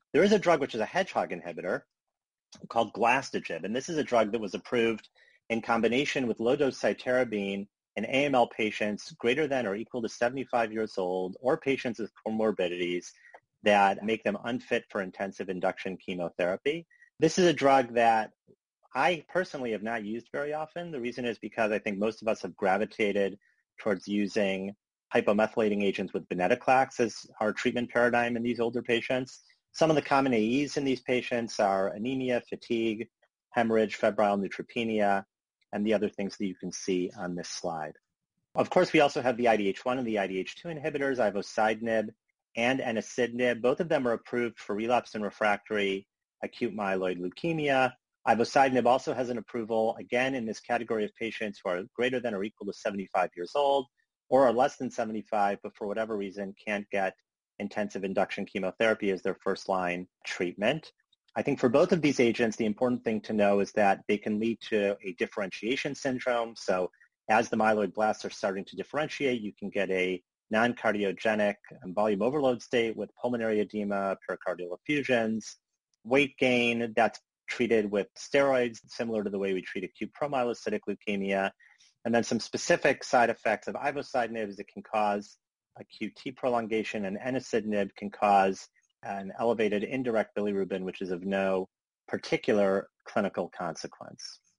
There is a drug which is a hedgehog inhibitor called Glastigib, and this is a drug that was approved in combination with low-dose cytarabine in AML patients greater than or equal to 75 years old or patients with comorbidities that make them unfit for intensive induction chemotherapy. This is a drug that I personally have not used very often. The reason is because I think most of us have gravitated towards using hypomethylating agents with venetoclax as our treatment paradigm in these older patients. Some of the common AEs in these patients are anemia, fatigue, hemorrhage, febrile neutropenia, and the other things that you can see on this slide. Of course, we also have the IDH1 and the IDH2 inhibitors, ivosidenib and enasidenib. Both of them are approved for relapsed and refractory acute myeloid leukemia. Ivosidenib also has an approval, again, in this category of patients who are greater than or equal to 75 years old or are less than 75, but for whatever reason can't get intensive induction chemotherapy as their first-line treatment. I think for both of these agents, the important thing to know is that they can lead to a differentiation syndrome. So as the myeloid blasts are starting to differentiate, you can get a non-cardiogenic volume overload state with pulmonary edema, pericardial effusions, weight gain that's treated with steroids, similar to the way we treat acute promyelocytic leukemia. And then some specific side effects of ivosidenib is it can cause acute T prolongation, and enasidenib can cause an elevated indirect bilirubin, which is of no particular clinical consequence.